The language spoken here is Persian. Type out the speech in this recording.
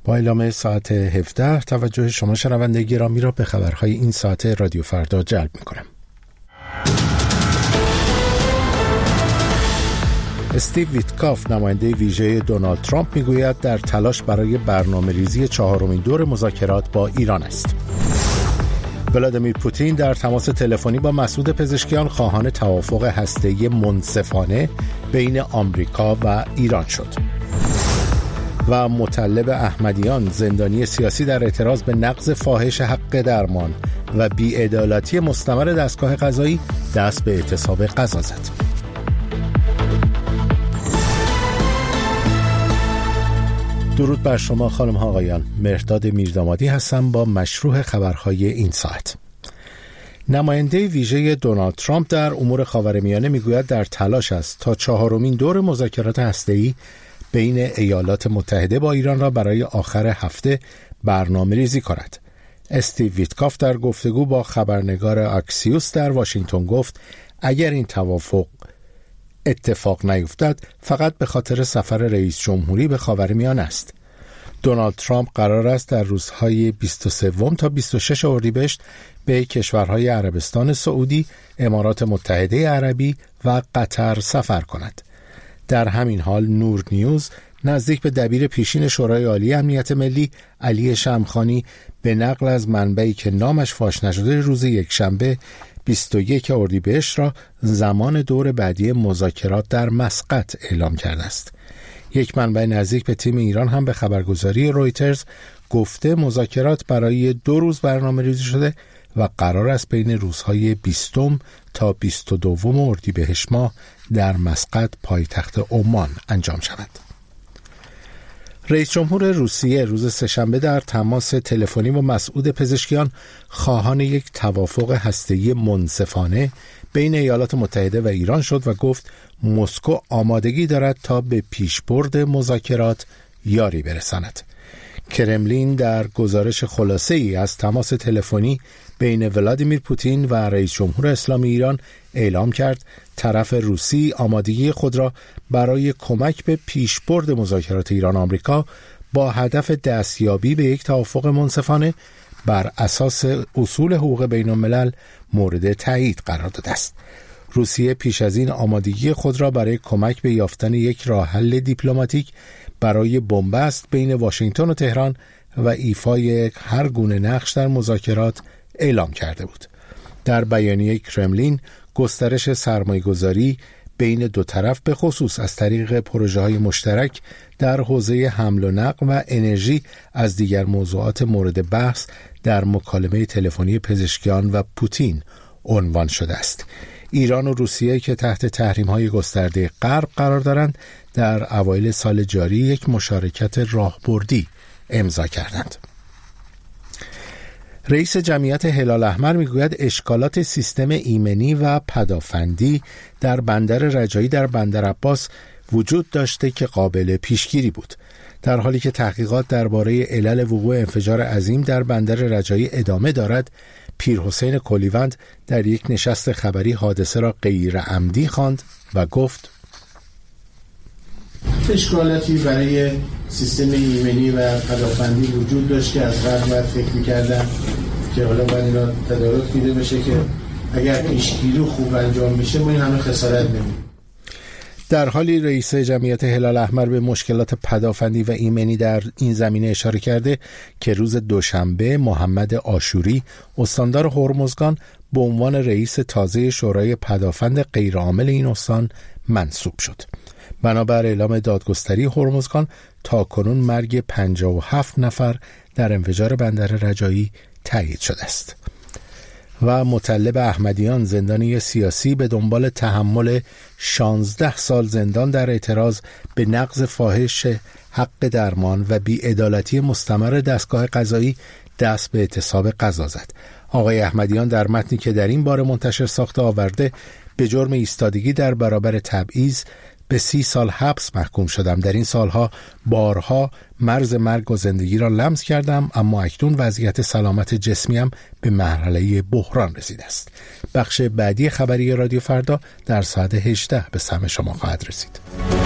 با اعلام ساعت 17 توجه شما شنونده گرامی را به خبرهای این ساعت رادیو فردا جلب می‌کنم. استیو ویتکاف نماینده ویژه دونالد ترامپ میگوید در تلاش برای برنامه‌ریزی چهارمین دور مذاکرات با ایران است. ولادیمیر پوتین در تماس تلفنی با مسعود پزشکیان خواهان توافق هسته‌ای منصفانه بین آمریکا و ایران شد. و مطلب احمدیان زندانی سیاسی در اعتراض به نقض فاحش حق درمان و بی‌عدالتی مستمر دستگاه قضایی دست به اعتصاب قضا زد. درود بر شما خانم ها آقایان، مهرداد میردامادی هستم با مشروع خبرهای این ساعت. نماینده ویژه دونالد ترامپ در امور خاورمیانه میگوید در تلاش است تا چهارمین دور مذاکرات هسته‌ای بین ایالات متحده با ایران را برای آخر هفته برنامه‌ریزی کند. استیو ویتکاف در گفتگو با خبرنگار اکسیوس در واشنگتن گفت اگر این توافق اتفاق نیفتد فقط به خاطر سفر رئیس جمهوری به خاورمیانه است. دونالد ترامپ قرار است در روزهای 23 تا 26 اردیبهشت به کشورهای عربستان سعودی، امارات متحده عربی و قطر سفر کند. در همین حال نور نیوز نزدیک به دبیر پیشین شورای عالی امنیت ملی علی شمخانی به نقل از منبعی که نامش فاش نشده روز یکشنبه 21 اردیبهشت را زمان دور بعدی مذاکرات در مسقط اعلام کرده است. یک منبع نزدیک به تیم ایران هم به خبرگزاری رویترز گفته مذاکرات برای 2 روز برنامه‌ریزی شده و قرار است بین روزهای 20 تا 22 اردیبهشت ماه در مسقط پایتخت عمان انجام شود. رئیس جمهور روسیه روز سه‌شنبه در تماس تلفنی با مسعود پزشکیان خواهان یک توافق هسته‌ای منصفانه بین ایالات متحده و ایران شد و گفت مسکو آمادگی دارد تا به پیشبرد مذاکرات یاری برساند. کرملین در گزارش خلاصه‌ای از تماس تلفنی بین ولادیمیر پوتین و رئیس جمهور اسلامی ایران اعلام کرد طرف روسی آمادگی خود را برای کمک به پیشبرد مذاکرات ایران آمریکا با هدف دستیابی به یک توافق منصفانه بر اساس اصول حقوق بین الملل مورد تایید قرار داده است. روسیه پیش از این آمادگی خود را برای کمک به یافتن یک راه حل دیپلماتیک برای بنبست بین واشنگتن و تهران و ایفای هر گونه نقش در مذاکرات اعلام کرده بود. در بیانیه کرملین گسترش سرمایه‌گذاری بین دو طرف به خصوص از طریق پروژه‌های مشترک در حوزه حمل و نقل و انرژی از دیگر موضوعات مورد بحث در مکالمه تلفنی پزشکیان و پوتین عنوان شده است. ایران و روسیه که تحت تحریم‌های گسترده غرب قرار دارند در اوایل سال جاری یک مشارکت راهبردی امضا کردند. رئیس جمعیت هلال احمر میگوید اشکالات سیستم ایمنی و پدافندی در بندر رجایی در بندر عباس وجود داشته که قابل پیشگیری بود، در حالی که تحقیقات درباره علل وقوع انفجار عظیم در بندر رجایی ادامه دارد. پیرحسین کلیوند در یک نشست خبری حادثه را غیر عمدی خواند و گفت اشکالاتی برای سیستم ایمنی و پدافندی وجود داشت که از قبل باید فکر می‌کردن که حالا باید اینا تدارک دیده بشه که اگر پیشگیری خوب انجام میشه ما این همه خسارت نمی‌بینیم. در حالی رئیس جمعیت هلال احمر به مشکلات پدافندی و ایمنی در این زمینه اشاره کرده که روز دوشنبه محمد آشوری استاندار هرمزگان به عنوان رئیس تازه شورای پدافند غیرعامل این استان منصوب شد. بنابر اعلام دادگستری هرمزگان تاکنون مرگ 57 نفر در انفجار بندر رجایی تایید شده است. و مطلب احمدیان زندانی سیاسی به دنبال تحمل 16 سال زندان در اعتراض به نقض فاحش حق درمان و بی‌عدالتی مستمر دستگاه قضایی دست به اعتصاب قضا زد. آقای احمدیان در متنی که در این باره منتشر ساخته آورده به جرم ایستادگی در برابر تبعیض به 30 سال حبس محکوم شدم. در این سالها بارها مرز مرگ و زندگی را لمس کردم، اما اکنون وضعیت سلامت جسمیم به مرحله بحران رسیده است. بخش بعدی خبری رادیو فردا در ساعت 18 به سمع شما خواهد رسید.